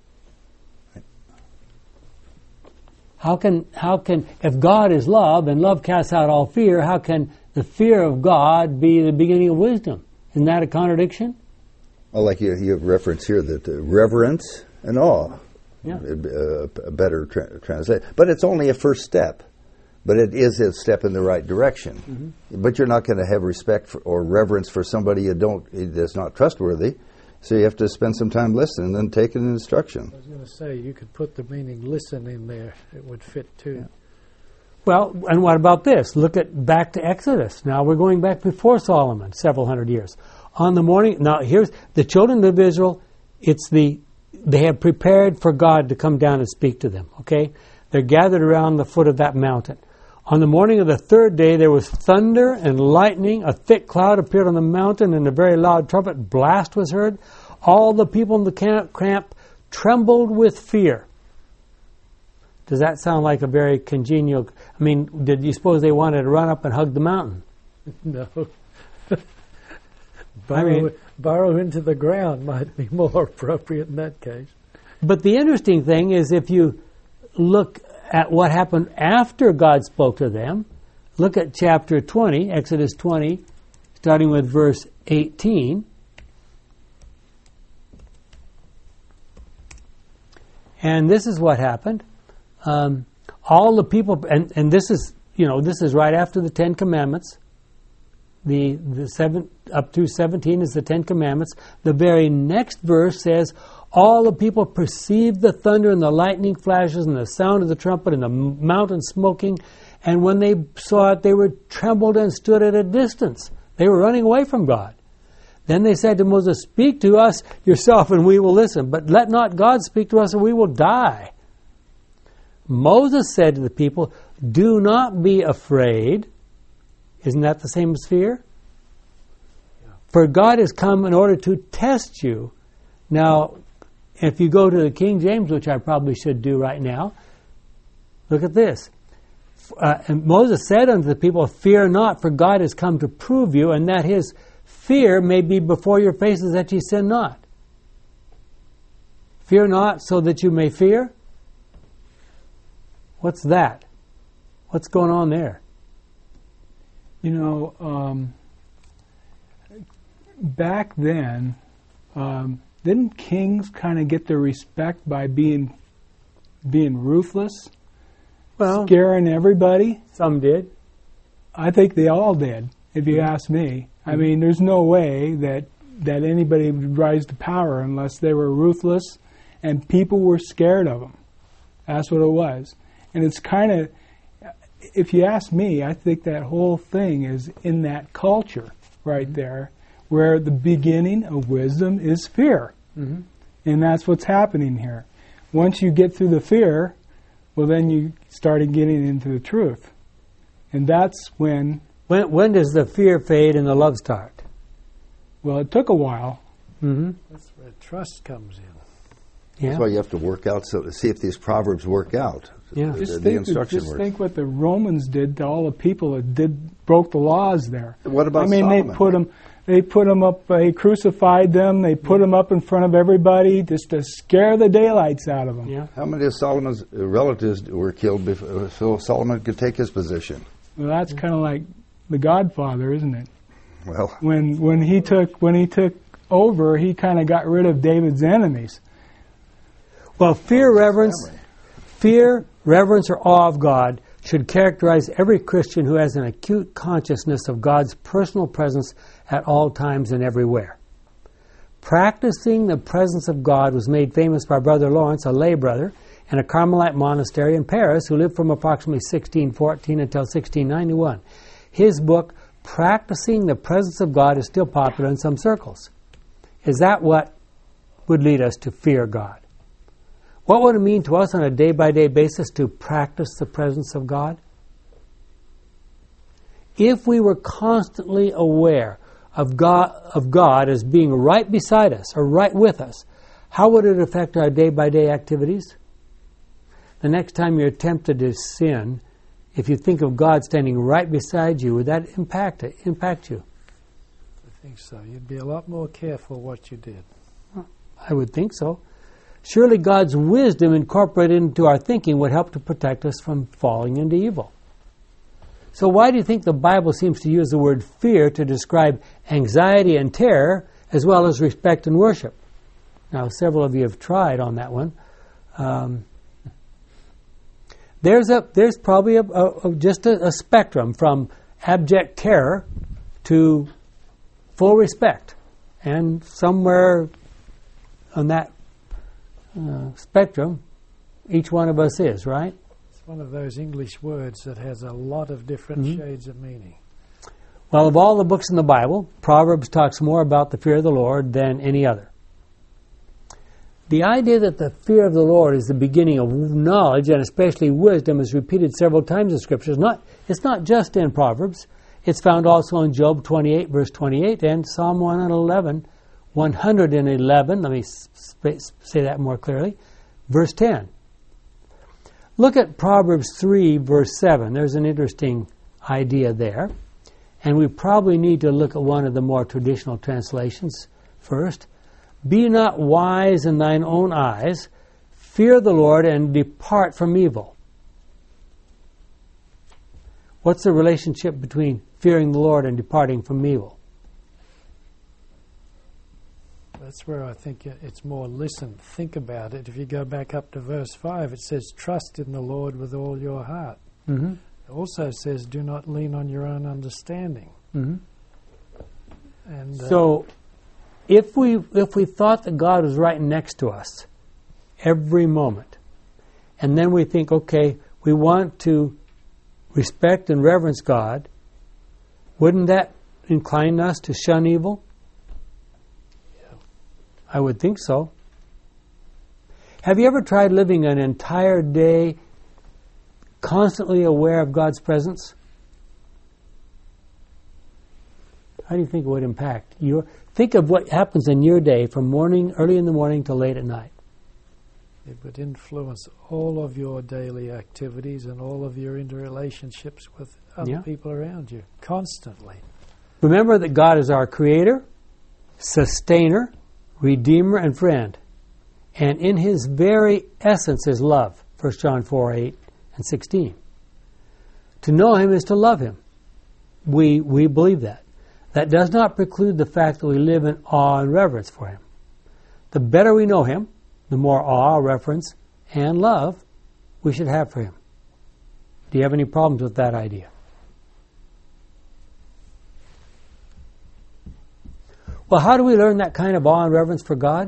S1: How can, if God is love and love casts out all fear, how can the fear of God be the beginning of wisdom? Isn't that a contradiction?
S6: Well, like you have reference here that reverence and awe.
S1: Yeah.
S6: A better translation. But it's only a first step. But it is a step in the right direction. Mm-hmm. But you're not going to have respect for, or reverence for somebody that's not trustworthy. So you have to spend some time listening and then take an instruction.
S3: I was going to say, you could put the meaning listen in there. It would fit too.
S6: Yeah.
S1: Well, and what about this? Look back to Exodus. Now we're going back before Solomon, several hundred years. On the morning, now here's the children of Israel. They have prepared for God to come down and speak to them. Okay, they're gathered around the foot of that mountain. On the morning of the third day, there was thunder and lightning. A thick cloud appeared on the mountain, and a very loud trumpet blast was heard. All the people in the camp trembled with fear. Does that sound like a very congenial? I mean, did you suppose they wanted to run up and hug the mountain?
S3: No. Burrow into the ground might be more appropriate in that case.
S1: But the interesting thing is, if you look at what happened after God spoke to them, look at chapter 20, Exodus 20, starting with verse 18. And this is what happened. All the people, and this is right after the Ten Commandments. The 7 up to 17 is the Ten Commandments. The very next verse says, all the people perceived the thunder and the lightning flashes and the sound of the trumpet and the mountain smoking. And when they saw it, they were trembled and stood at a distance. They were running away from God. Then they said to Moses, speak to us yourself and we will listen. But let not God speak to us or we will die. Moses said to the people, do not be afraid. Isn't that the same as fear? Yeah. For God has come in order to test you. Now, if you go to the King James, which I probably should do right now, look at this. And Moses said unto the people, fear not, for God has come to prove you, and that his fear may be before your faces, that ye sin not. Fear not, so that you may fear? What's that? What's going on there?
S5: You know, back then, didn't kings kind of get their respect by being ruthless, scaring everybody?
S1: Some did.
S5: I think they all did, if you ask me. I mean, there's no way that anybody would rise to power unless they were ruthless and people were scared of them. That's what it was. And it's kind of, if you ask me, I think that whole thing is in that culture right there, where the beginning of wisdom is fear. Mm-hmm. And that's what's happening here. Once you get through the fear, well, then you started getting into the truth. And that's when...
S1: When does the fear fade and the love start?
S5: Well, it took a while.
S1: Mm-hmm.
S3: That's where trust comes in.
S1: Yeah.
S6: That's why you have to work out, so to see if these proverbs work out.
S1: Yeah.
S5: Just
S6: think
S5: what the Romans did to all the people that broke the laws there.
S6: What about
S5: Solomon? They put them up. They crucified them. They put them up in front of everybody just to scare the daylights out of them.
S1: Yeah.
S6: How many of Solomon's relatives were killed before so Solomon could take his position?
S5: Well, that's kind of like The Godfather, isn't it?
S6: Well,
S5: when he took over, he kind of got rid of David's enemies.
S1: Well, fear, reverence, or awe of God should characterize every Christian who has an acute consciousness of God's personal presence at all times and everywhere. Practicing the presence of God was made famous by Brother Lawrence, a lay brother, in a Carmelite monastery in Paris who lived from approximately 1614 until 1691. His book, Practicing the Presence of God, is still popular in some circles. Is that what would lead us to fear God? What would it mean to us on a day-by-day basis to practice the presence of God? If we were constantly aware of God as being right beside us or right with us, how would it affect our day-by-day activities? The next time you're tempted to sin, if you think of God standing right beside you, would that impact you?
S3: I think so. You'd be a lot more careful what you did.
S1: I would think so. Surely God's wisdom incorporated into our thinking would help to protect us from falling into evil. So why do you think the Bible seems to use the word fear to describe anxiety and terror as well as respect and worship? Now, several of you have tried on that one. There's probably just a spectrum from abject terror to full respect. And somewhere on that spectrum, each one of us is, right?
S3: It's one of those English words that has a lot of different shades of meaning.
S1: Well, of all the books in the Bible, Proverbs talks more about the fear of the Lord than any other. The idea that the fear of the Lord is the beginning of knowledge, and especially wisdom, is repeated several times in Scripture. It's not just in Proverbs. It's found also in Job 28, verse 28, and Psalm 111, let me say that more clearly, verse 10. Look at Proverbs 3, verse 7. There's an interesting idea there. And we probably need to look at one of the more traditional translations first. Be not wise in thine own eyes. Fear the Lord and depart from evil. What's the relationship between fearing the Lord and departing from evil?
S3: That's where I think it's more listen, think about it. If you go back up to verse 5, it says, trust in the Lord with all your heart. Mm-hmm. It also says, do not lean on your own understanding. Mm-hmm. And
S1: so, if we thought that God was right next to us every moment, and then we think, okay, we want to respect and reverence God, wouldn't that incline us to shun evil? Yeah. I would think so. Have you ever tried living an entire day constantly aware of God's presence? How do you think it would impact your... Think of what happens in your day from early in the morning till late at night.
S3: It would influence all of your daily activities and all of your interrelationships with other people around you, constantly.
S1: Remember that God is our creator, sustainer, redeemer, and friend. And in His very essence is love, 1 John 4, 8 and 16. To know Him is to love Him. We believe that. That does not preclude the fact that we live in awe and reverence for Him. The better we know Him, the more awe, reverence, and love we should have for Him. Do you have any problems with that idea? Well, how do we learn that kind of awe and reverence for God?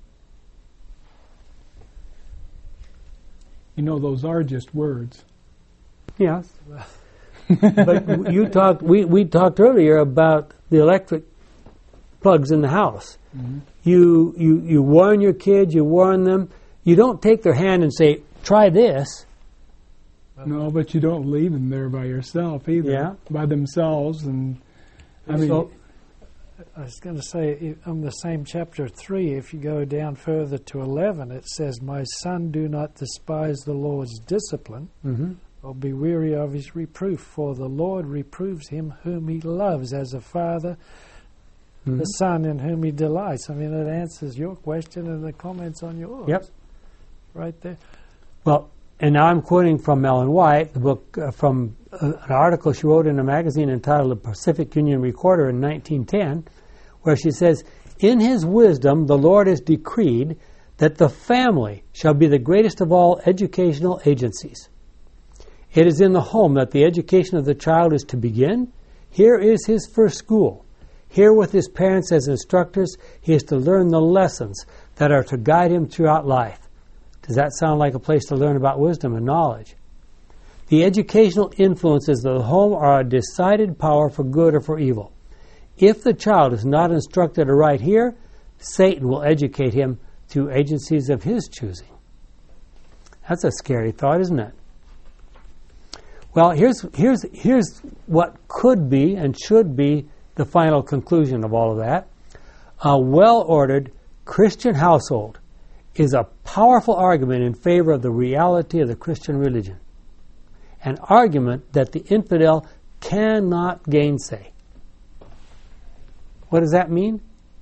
S5: You know, those are just words.
S1: Yes. But we talked earlier about the electric plugs in the house. Mm-hmm. You warn your kids, you warn them. You don't take their hand and say, try this.
S5: No, but you don't leave them there by yourself either.
S1: Yeah.
S5: By themselves. And
S3: I was going to say, on the same chapter 3, if you go down further to 11, it says, my son, do not despise the Lord's discipline, or be weary of His reproof, for the Lord reproves him whom He loves as a father, the son in whom He delights. I mean, it answers your question and the comments on yours.
S1: Yep.
S3: Right there.
S1: Well, and now I'm quoting from Ellen White, the book from an article she wrote in a magazine entitled The Pacific Union Recorder in 1910, where she says, in His wisdom the Lord has decreed that the family shall be the greatest of all educational agencies. It is in the home that the education of the child is to begin. Here is his first school. Here with his parents as instructors, he is to learn the lessons that are to guide him throughout life. Does that sound like a place to learn about wisdom and knowledge? The educational influences of the home are a decided power for good or for evil. If the child is not instructed aright here, Satan will educate him through agencies of his choosing. That's a scary thought, isn't it? Well, here's what could be and should be the final conclusion of all of that. A well-ordered Christian household is a powerful argument in favor of the reality of the Christian religion. An argument that the infidel cannot gainsay. What does that mean?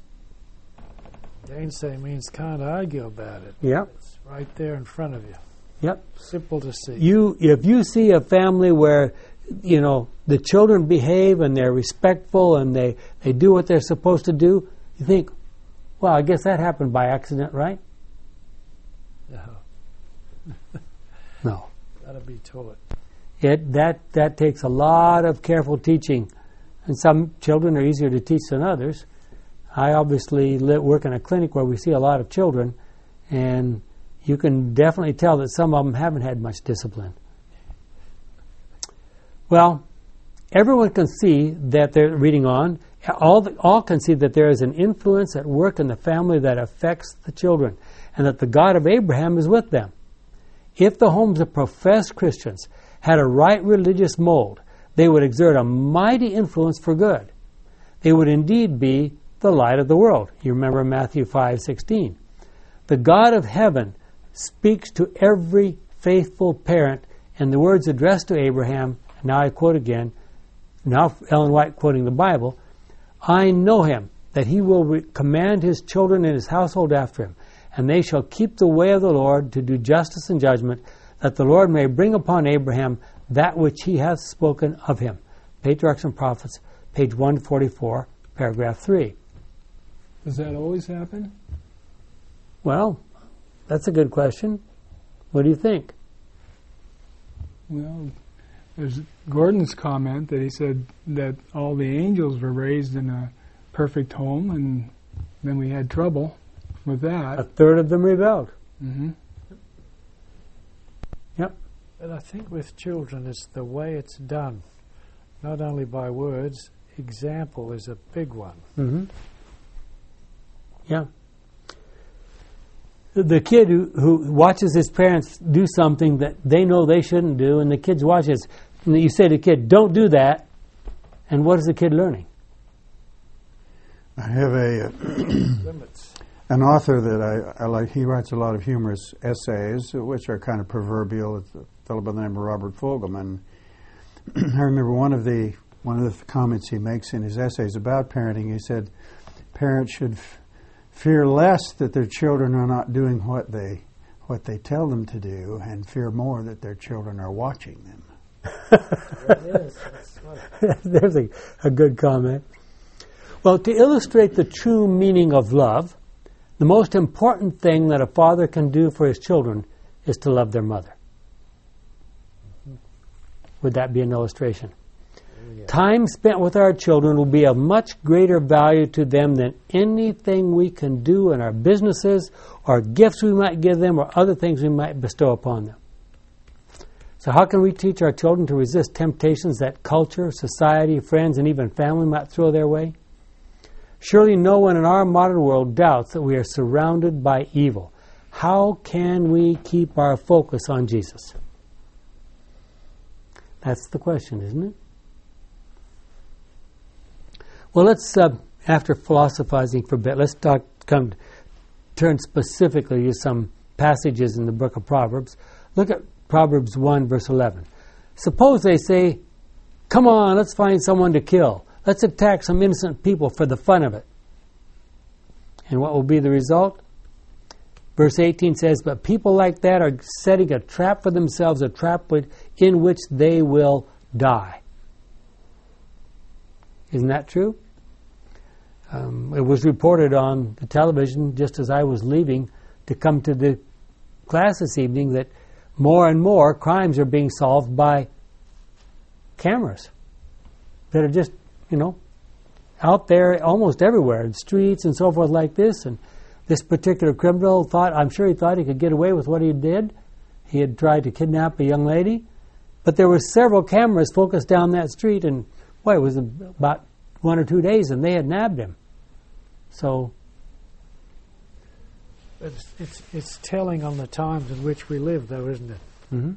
S3: Gainsay means can't argue about it.
S1: Yep.
S3: It's right there in front of you.
S1: Yep.
S3: Simple to see.
S1: If you see a family where, the children behave and they're respectful and they do what they're supposed to do, you think, well, I guess that happened by accident, right?
S3: No.
S1: No.
S3: Gotta be taught.
S1: That takes a lot of careful teaching, and some children are easier to teach than others. I obviously work in a clinic where we see a lot of children, and you can definitely tell that some of them haven't had much discipline. Well, everyone can see that they're reading on. All can see that there is an influence at work in the family that affects the children, and that the God of Abraham is with them. If the homes of professed Christians had a right religious mold, they would exert a mighty influence for good. They would indeed be the light of the world. You remember Matthew 5:16. The God of heaven speaks to every faithful parent in the words addressed to Abraham. Now I quote again, now Ellen White quoting the Bible, I know him, that he will command his children and his household after him, and they shall keep the way of the Lord to do justice and judgment, that the Lord may bring upon Abraham that which he hath spoken of him. Patriarchs and Prophets, page 144, paragraph 3.
S5: Does that always happen?
S1: Well, that's a good question. What do you think?
S5: Well, there's Gordon's comment that he said that all the angels were raised in a perfect home, and then we had trouble with that.
S1: A third of them rebelled.
S5: Mm-hmm.
S1: Yep.
S3: But I think with children, it's the way it's done. Not only by words, example is a big one.
S1: Mm-hmm. Yeah. The kid who watches his parents do something that they know they shouldn't do, and the kid watches, and you say to the kid, don't do that, and what is the kid learning?
S4: I have
S3: Limits.
S4: an author that I like. He writes a lot of humorous essays, which are kind of proverbial. It's a fellow by the name of Robert Fulghum, and I remember one of the comments he makes in his essays about parenting. He said, parents should fear less that their children are not doing what they tell them to do, and fear more that their children are watching them.
S1: There's a good comment. Well, to illustrate the true meaning of love, the most important thing that a father can do for his children is to love their mother. Would that be an illustration? Yeah. Time spent with our children will be of much greater value to them than anything we can do in our businesses, or gifts we might give them, or other things we might bestow upon them. So how can we teach our children to resist temptations that culture, society, friends, and even family might throw their way? Surely no one in our modern world doubts that we are surrounded by evil. How can we keep our focus on Jesus? That's the question, isn't it? Well, let's, after philosophizing for a bit, let's turn specifically to some passages in the book of Proverbs. Look at Proverbs 1, verse 11. Suppose they say, come on, let's find someone to kill. Let's attack some innocent people for the fun of it. And what will be the result? Verse 18 says, but people like that are setting a trap for themselves, a trap in which they will die. Isn't that true? It was reported on the television just as I was leaving to come to the class this evening that more and more crimes are being solved by cameras that are just, out there almost everywhere, in streets and so forth like this. And this particular criminal I'm sure he thought he could get away with what he did. He had tried to kidnap a young lady. But there were several cameras focused down that street, and boy, it was about 1 or 2 days, and they had nabbed him. So
S3: it's telling on the times in which we live, though, isn't it?
S1: Mm-hmm.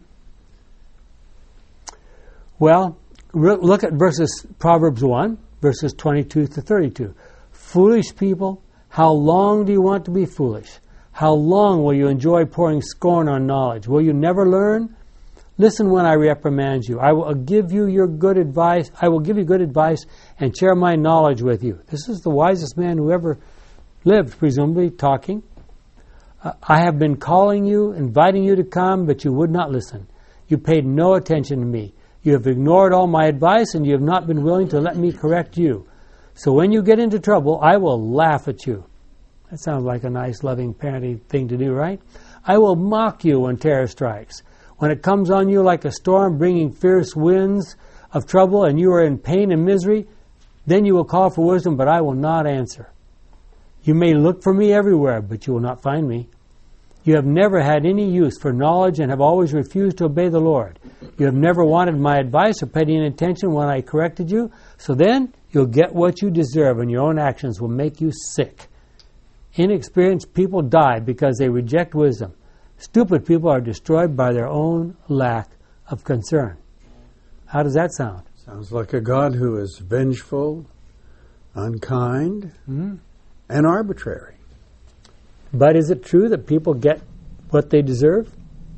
S1: Well, look at Proverbs 1, verses 22 to 32. Foolish people, how long do you want to be foolish? How long will you enjoy pouring scorn on knowledge? Will you never learn? Listen when I reprimand you. I will give you good advice and share my knowledge with you. This is the wisest man who ever lived, presumably, talking. I have been calling you, inviting you to come, but you would not listen. You paid no attention to me. You have ignored all my advice, and you have not been willing to let me correct you. So when you get into trouble, I will laugh at you. That sounds like a nice, loving, parenting thing to do, right? I will mock you when terror strikes. When it comes on you like a storm, bringing fierce winds of trouble, and you are in pain and misery, then you will call for wisdom, but I will not answer. You may look for me everywhere, but you will not find me. You have never had any use for knowledge and have always refused to obey the Lord. You have never wanted my advice or paid any attention when I corrected you. So then you'll get what you deserve, and your own actions will make you sick. Inexperienced people die because they reject wisdom. Stupid people are destroyed by their own lack of concern. How does that sound?
S4: Sounds like a God who is vengeful, unkind, and arbitrary.
S1: But is it true that people get what they deserve?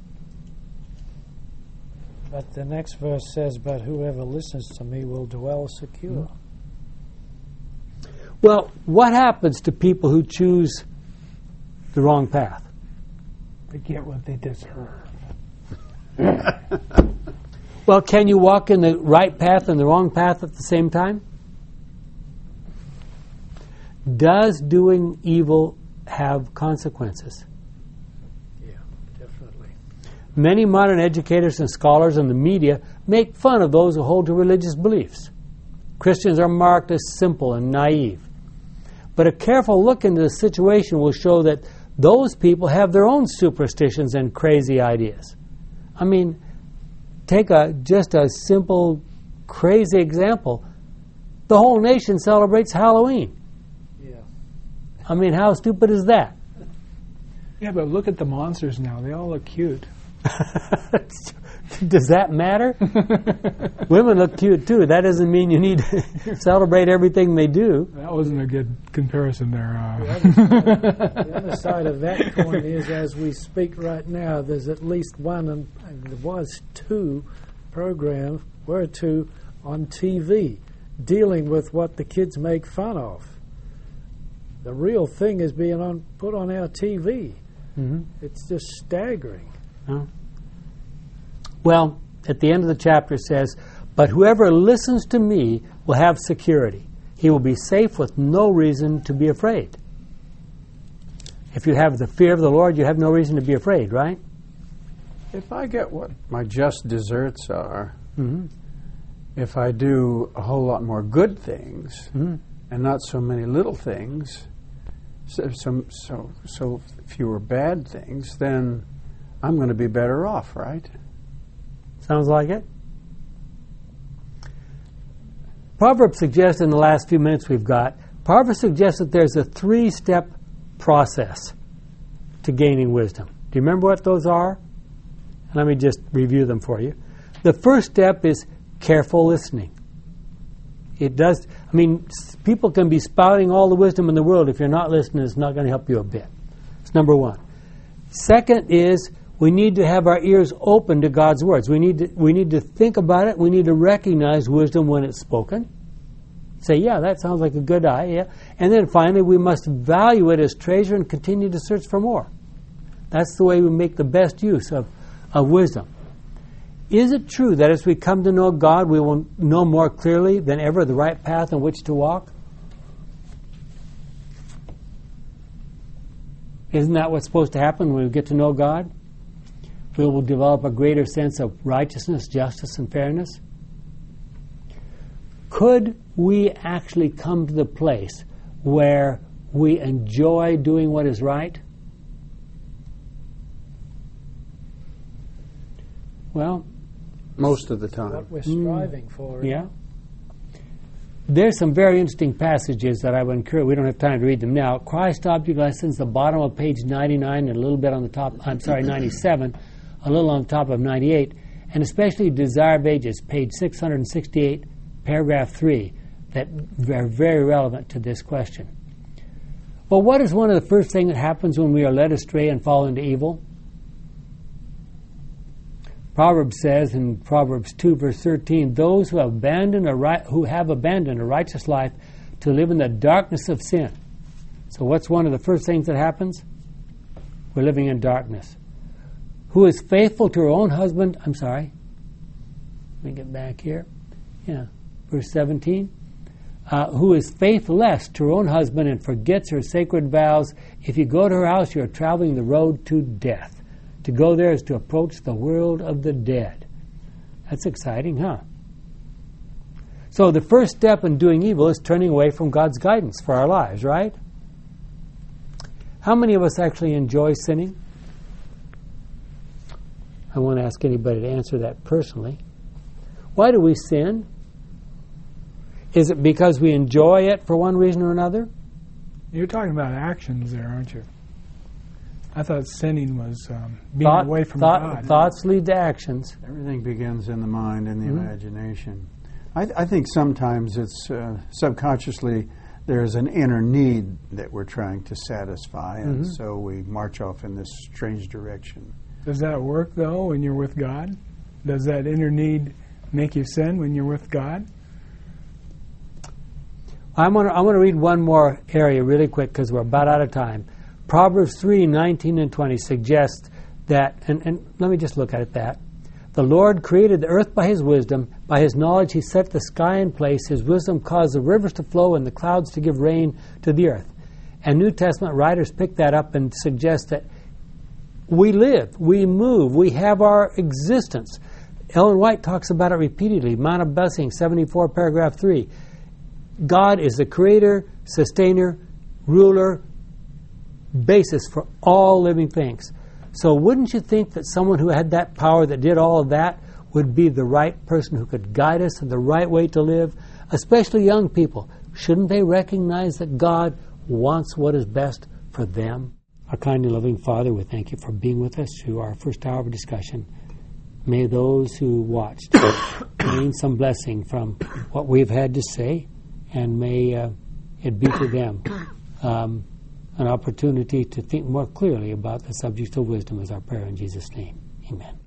S3: But the next verse says, but whoever listens to me will dwell secure.
S1: Well, what happens to people who choose the wrong path?
S5: They get what they deserve.
S1: Well, can you walk in the right path and the wrong path at the same time? Does doing evil have consequences?
S3: Yeah, definitely.
S1: Many modern educators and scholars in the media make fun of those who hold to religious beliefs. Christians are marked as simple and naive. But a careful look into the situation will show that those people have their own superstitions and crazy ideas. I mean, take just a simple, crazy example. The whole nation celebrates Halloween.
S3: Yeah.
S1: I mean, how stupid is that?
S5: Yeah, but look at the monsters now. They all look cute.
S1: Does that matter? Women look cute too. That doesn't mean you need to celebrate everything they do.
S5: That wasn't a good comparison there.
S3: The other side of that coin is, as we speak right now, there's at least one, and there was two programs, on TV, dealing with what the kids make fun of. The real thing is being put on our TV.
S1: Mm-hmm.
S3: It's just staggering.
S1: Oh. Well, at the end of the chapter it says, but whoever listens to me will have security. He will be safe with no reason to be afraid. If you have the fear of the Lord, you have no reason to be afraid, right?
S4: If I get what my just deserts are, if I do a whole lot more good things and not so many little things, so fewer bad things, then I'm going to be better off, right?
S1: Sounds like it. Proverbs suggests, in the last few minutes we've got, Proverbs suggests that there's a 3-step process to gaining wisdom. Do you remember what those are? Let me just review them for you. The first step is careful listening. People can be spouting all the wisdom in the world. If you're not listening, it's not going to help you a bit. It's number one. Second is, we need to have our ears open to God's words. We need to think about it. We need to recognize wisdom when it's spoken. Say, yeah, that sounds like a good idea. And then finally, we must value it as treasure and continue to search for more. That's the way we make the best use of wisdom. Is it true that as we come to know God, we will know more clearly than ever the right path in which to walk? Isn't that what's supposed to happen when we get to know God? We will develop a greater sense of righteousness, justice, and fairness. Could we actually come to the place where we enjoy doing what is right? Well,
S4: most of the time.
S3: What we're striving for.
S1: Yeah. There's some very interesting passages that I would encourage. We don't have time to read them now. Christ Object Lessons, the bottom of page 99 and a little bit on the top, 97, a little on top of 98, and especially Desire of Ages, page 668, paragraph 3, that are very relevant to this question. Well, what is one of the first things that happens when we are led astray and fall into evil? Proverbs says in Proverbs 2, verse 13, those who have abandoned a righteous life to live in the darkness of sin. So what's one of the first things that happens? We're living in darkness. Who is faithful to her own husband? I'm sorry. Let me get back here. Yeah, verse 17. Who is faithless to her own husband and forgets her sacred vows. If you go to her house, you are traveling the road to death. To go there is to approach the world of the dead. That's exciting, huh? So the first step in doing evil is turning away from God's guidance for our lives, right? How many of us actually enjoy sinning? I won't ask anybody to answer that personally. Why do we sin? Is it because we enjoy it for one reason or another?
S5: You're talking about actions there, aren't you? I thought sinning was being away from God.
S1: Thoughts lead to actions.
S4: Everything begins in the mind and the imagination. I think sometimes it's subconsciously there's an inner need that we're trying to satisfy, and so we march off in this strange direction.
S5: Does that work, though, when you're with God? Does that inner need make you sin when you're with God?
S1: I want to read one more area really quick because we're about out of time. Proverbs 3:19 and 20 suggests that, and let me just look at it that. The Lord created the earth by His wisdom. By His knowledge He set the sky in place. His wisdom caused the rivers to flow and the clouds to give rain to the earth. And New Testament writers pick that up and suggest that we live, we move, we have our existence. Ellen White talks about it repeatedly. Mount of Blessing, 74, paragraph 3. God is the creator, sustainer, ruler, basis for all living things. So wouldn't you think that someone who had that power, that did all of that, would be the right person who could guide us in the right way to live? Especially young people. Shouldn't they recognize that God wants what is best for them? Our kind and loving Father, we thank you for being with us through our first hour of discussion. May those who watched gain some blessing from what we've had to say, and may it be to them an opportunity to think more clearly about the subject of wisdom, is our prayer in Jesus' name. Amen.